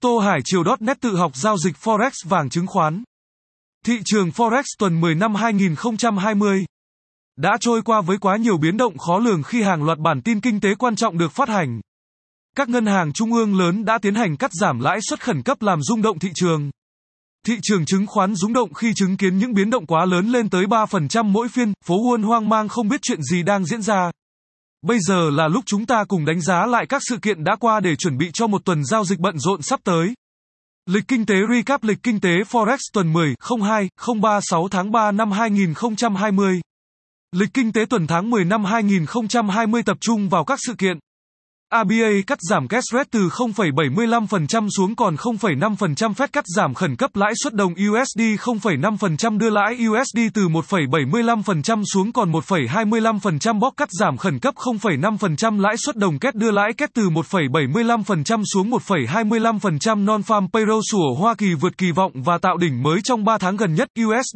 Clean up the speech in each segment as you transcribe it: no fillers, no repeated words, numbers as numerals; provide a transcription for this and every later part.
Tô Hải Triều.net tự học giao dịch Forex vàng chứng khoán. Thị trường Forex tuần 10 năm 2020 đã trôi qua với quá nhiều biến động khó lường khi hàng loạt bản tin kinh tế quan trọng được phát hành. Các ngân hàng trung ương lớn đã tiến hành cắt giảm lãi suất khẩn cấp làm rung động thị trường. Thị trường chứng khoán rúng động khi chứng kiến những biến động quá lớn lên tới 3% mỗi phiên, phố Wall hoang mang không biết chuyện gì đang diễn ra. Bây giờ là lúc chúng ta cùng đánh giá lại các sự kiện đã qua để chuẩn bị cho một tuần giao dịch bận rộn sắp tới. Lịch kinh tế recap lịch kinh tế Forex tuần 10-02-036 tháng 3 năm 2020. Lịch kinh tế tuần tháng 10 năm 2020 tập trung vào các sự kiện. ABA cắt giảm cash rate từ 0,75% xuống còn 0,5%. Fed cắt giảm khẩn cấp lãi suất đồng USD 0,5%. Đưa lãi USD từ 1,75% xuống còn 1,25%. BOC cắt giảm khẩn cấp 0,5% lãi suất đồng KED. Đưa lãi KED từ 1,75% xuống 1,25%. Non-farm payroll của Hoa Kỳ vượt kỳ vọng và tạo đỉnh mới trong 3 tháng gần nhất.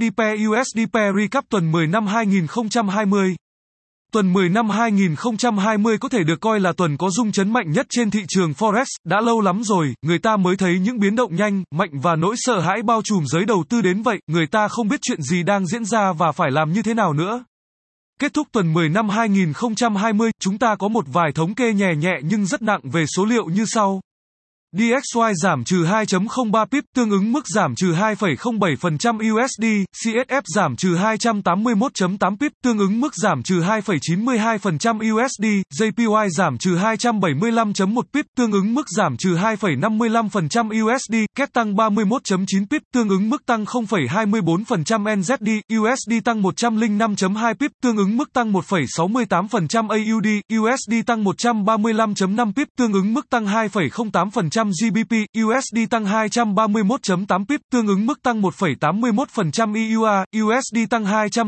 USD pair recap tuần 10 năm 2020. Tuần 10 năm 2020 có thể được coi là tuần có rung chấn mạnh nhất trên thị trường Forex, đã lâu lắm rồi, người ta mới thấy những biến động nhanh, mạnh và nỗi sợ hãi bao trùm giới đầu tư đến vậy, người ta không biết chuyện gì đang diễn ra và phải làm như thế nào nữa. Kết thúc tuần 10 năm 2020, chúng ta có một vài thống kê nhẹ nhưng rất nặng về số liệu như sau. DXY giảm trừ 2.03 pip, tương ứng mức giảm trừ 2,07% USD, CSF giảm trừ 281.8 pip, tương ứng mức giảm trừ 2,92% USD, JPY giảm trừ 275.1 pip, tương ứng mức giảm trừ 2,55% USD, KED tăng 31.9 pip, tương ứng mức tăng 0,24% NZD, USD tăng 105.2 pip, tương ứng mức tăng 1,68% AUD, USD tăng 135.5 pip, tương ứng mức tăng 2,08% GBP, USD tăng 231.8 pip, tương ứng mức tăng 1,81% EUR, USD tăng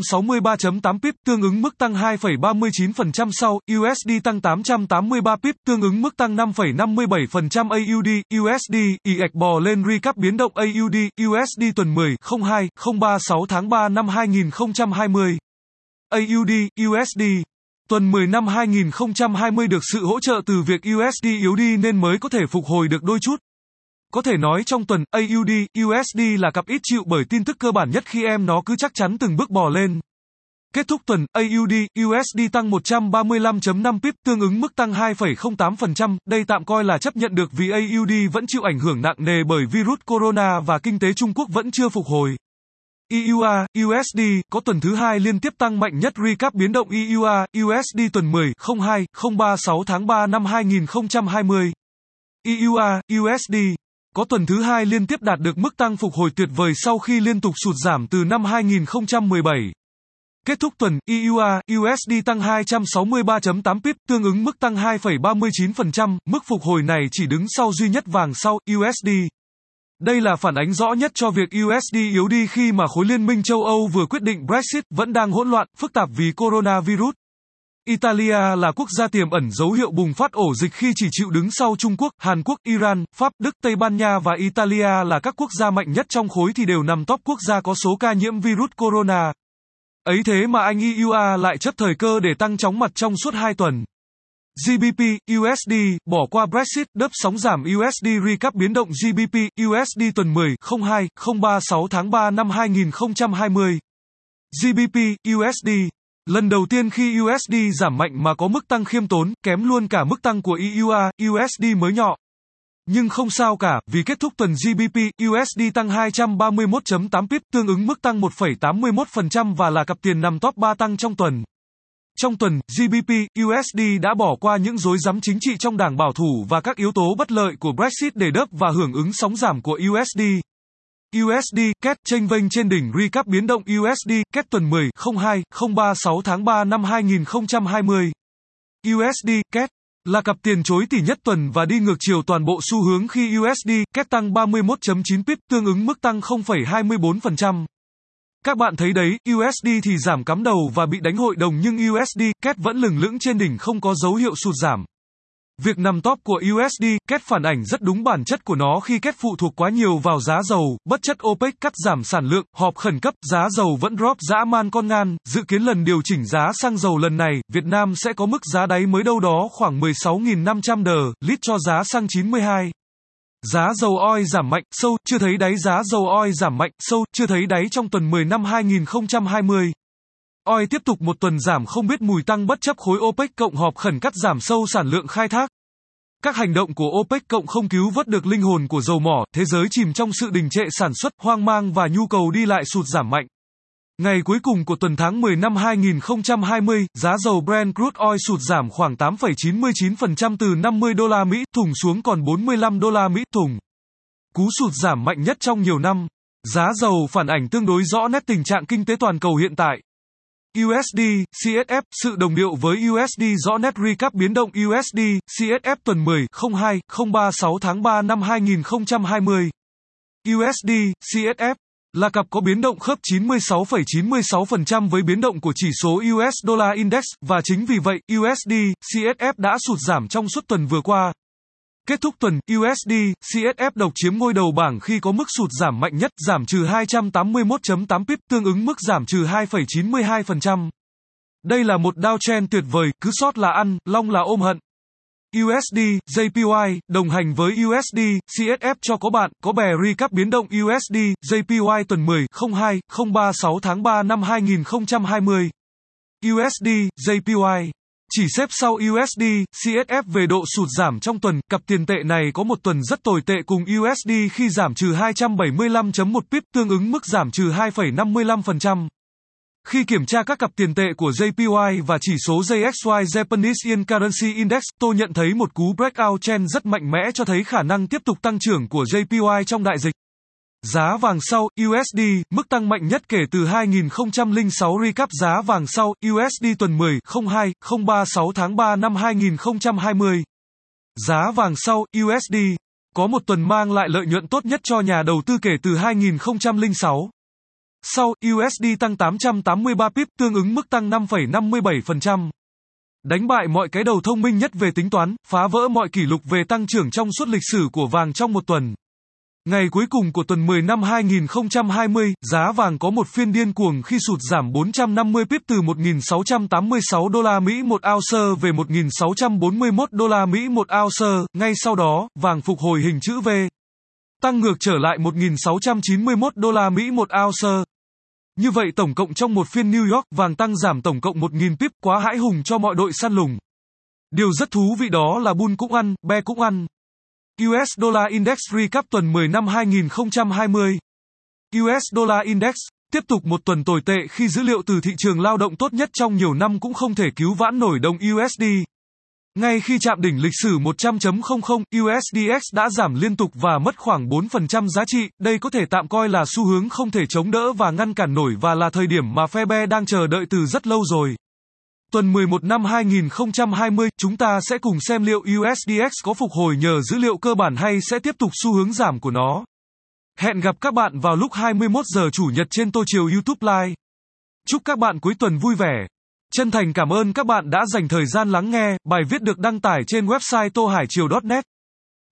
263.8 pip, tương ứng mức tăng 2,39% sau, USD tăng 883 pip, tương ứng mức tăng 5,57% AUD, USD, IX bò lên recap biến động AUD, USD tuần 10-02-036 tháng 3 năm 2020. AUD, USD. Tuần 10 năm 2020 được sự hỗ trợ từ việc USD yếu đi nên mới có thể phục hồi được đôi chút. Có thể nói trong tuần, AUD, USD là cặp ít chịu bởi tin tức cơ bản nhất khi nó cứ chắc chắn từng bước bò lên. Kết thúc tuần, AUD, USD tăng 135.5 pip, tương ứng mức tăng 2,08%, đây tạm coi là chấp nhận được vì AUD vẫn chịu ảnh hưởng nặng nề bởi virus corona và kinh tế Trung Quốc vẫn chưa phục hồi. EUR, USD, có tuần thứ hai liên tiếp tăng mạnh nhất recap biến động EUR, USD tuần 10-02-036 tháng 3 năm 2020. EUR, USD, có tuần thứ hai liên tiếp đạt được mức tăng phục hồi tuyệt vời sau khi liên tục sụt giảm từ năm 2017. Kết thúc tuần, EUR, USD tăng 263.8 pip, tương ứng mức tăng 2,39%, mức phục hồi này chỉ đứng sau duy nhất vàng sau, USD. Đây là phản ánh rõ nhất cho việc USD yếu đi khi mà khối liên minh châu Âu vừa quyết định Brexit vẫn đang hỗn loạn, phức tạp vì coronavirus. Italia là quốc gia tiềm ẩn dấu hiệu bùng phát ổ dịch khi chỉ chịu đứng sau Trung Quốc, Hàn Quốc, Iran, Pháp, Đức, Tây Ban Nha và Italia là các quốc gia mạnh nhất trong khối thì đều nằm top quốc gia có số ca nhiễm virus corona. Ấy thế mà Anh EUR lại chấp thời cơ để tăng chóng mặt trong suốt 2 tuần. GBP, USD, bỏ qua Brexit, đớp sóng giảm USD recap biến động GBP, USD tuần 10-02-036 tháng 3 năm 2020. GBP, USD. Lần đầu tiên khi USD giảm mạnh mà có mức tăng khiêm tốn, kém luôn cả mức tăng của EUR, USD mới nhọ. Nhưng không sao cả, vì kết thúc tuần GBP, USD tăng 231.8 pip, tương ứng mức tăng 1,81% và là cặp tiền nằm top 3 tăng trong tuần. Trong tuần, GBP, USD đã bỏ qua những rối rắm chính trị trong đảng bảo thủ và các yếu tố bất lợi của Brexit để đớp và hưởng ứng sóng giảm của USD. USD, KED, chênh vênh trên đỉnh recap biến động USD, KED tuần 10-02-036 tháng 3 năm 2020. USD, KED, là cặp tiền chối tỷ nhất tuần và đi ngược chiều toàn bộ xu hướng khi USD, KED tăng 31.9 pip, tương ứng mức tăng 0,24%. Các bạn thấy đấy, USD thì giảm cắm đầu và bị đánh hội đồng nhưng USD, KED vẫn lừng lững trên đỉnh không có dấu hiệu sụt giảm. Việc nằm top của USD, KED phản ảnh rất đúng bản chất của nó khi KED phụ thuộc quá nhiều vào giá dầu, bất chấp OPEC cắt giảm sản lượng, họp khẩn cấp, giá dầu vẫn drop dã man con ngan, dự kiến lần điều chỉnh giá xăng dầu lần này, Việt Nam sẽ có mức giá đáy mới đâu đó khoảng 16.500 đờ lít cho giá xăng 92. Giá dầu oil giảm mạnh, sâu, chưa thấy đáy. Giá dầu oil giảm mạnh, sâu, chưa thấy đáy trong tuần 10 năm 2020. Oil tiếp tục một tuần giảm không biết mùi tăng bất chấp khối OPEC cộng họp khẩn cắt giảm sâu sản lượng khai thác. Các hành động của OPEC cộng không cứu vớt được linh hồn của dầu mỏ, thế giới chìm trong sự đình trệ sản xuất, hoang mang và nhu cầu đi lại sụt giảm mạnh. Ngày cuối cùng của tuần tháng 10 năm 2020, giá dầu Brent crude oil sụt giảm khoảng 8,99% từ 50 đô la Mỹ thùng xuống còn 45 đô la Mỹ thùng. Cú sụt giảm mạnh nhất trong nhiều năm. Giá dầu phản ảnh tương đối rõ nét tình trạng kinh tế toàn cầu hiện tại. USD, CSF, sự đồng điệu với USD rõ nét recap biến động USD, CSF tuần 10, 02, 036 tháng 3 năm 2020. USD, CSF là cặp có biến động khớp 96,96% với biến động của chỉ số US Dollar Index, và chính vì vậy, USD, CSF đã sụt giảm trong suốt tuần vừa qua. Kết thúc tuần, USD, CSF độc chiếm ngôi đầu bảng khi có mức sụt giảm mạnh nhất, giảm trừ 281.8 pip, tương ứng mức giảm trừ 2,92%. Đây là một downtrend tuyệt vời, cứ sót là ăn, long là ôm hận. USD, JPY, đồng hành với USD, CSF cho có bạn, có bè recap biến động USD, JPY tuần 10, 02, 036 tháng 3 năm 2020. USD, JPY chỉ xếp sau USD, CSF về độ sụt giảm trong tuần, cặp tiền tệ này có một tuần rất tồi tệ cùng USD khi giảm trừ 275.1 pip, tương ứng mức giảm trừ 2,55%. Khi kiểm tra các cặp tiền tệ của JPY và chỉ số JXY Japanese Yen Currency Index, tôi nhận thấy một cú breakout trend rất mạnh mẽ cho thấy khả năng tiếp tục tăng trưởng của JPY trong đại dịch. Giá vàng sau, USD, mức tăng mạnh nhất kể từ 2006 recap giá vàng sau, USD tuần 10, 02, 036 tháng 3 năm 2020. Giá vàng sau, USD, có một tuần mang lại lợi nhuận tốt nhất cho nhà đầu tư kể từ 2006. Sau, USD tăng 883 pip, tương ứng mức tăng 5,57%. Đánh bại mọi cái đầu thông minh nhất về tính toán, phá vỡ mọi kỷ lục về tăng trưởng trong suốt lịch sử của vàng trong một tuần. Ngày cuối cùng của tuần 10 năm 2020, giá vàng có một phiên điên cuồng khi sụt giảm 450 pip từ 1.686 đô la Mỹ một ounce về 1.641 đô la Mỹ một ounce, ngay sau đó, vàng phục hồi hình chữ V. Tăng ngược trở lại 1.691 đô la Mỹ một ounce. Như vậy tổng cộng trong một phiên New York, vàng tăng giảm tổng cộng 1.000 pip, quá hãi hùng cho mọi đội săn lùng. Điều rất thú vị đó là bull cũng ăn, bear cũng ăn. US Dollar Index recap tuần 10 năm 2020. US Dollar Index tiếp tục một tuần tồi tệ khi dữ liệu từ thị trường lao động tốt nhất trong nhiều năm cũng không thể cứu vãn nổi đồng USD. Ngay khi chạm đỉnh lịch sử 100.00, USDX đã giảm liên tục và mất khoảng 4% giá trị, đây có thể tạm coi là xu hướng không thể chống đỡ và ngăn cản nổi và là thời điểm mà phe bear đang chờ đợi từ rất lâu rồi. Tuần 11 năm 2020, chúng ta sẽ cùng xem liệu USDX có phục hồi nhờ dữ liệu cơ bản hay sẽ tiếp tục xu hướng giảm của nó. Hẹn gặp các bạn vào lúc 21 giờ Chủ nhật trên Tô Chiều YouTube Live. Chúc các bạn cuối tuần vui vẻ. Chân thành cảm ơn các bạn đã dành thời gian lắng nghe. Bài viết được đăng tải trên website tohaichiều.net.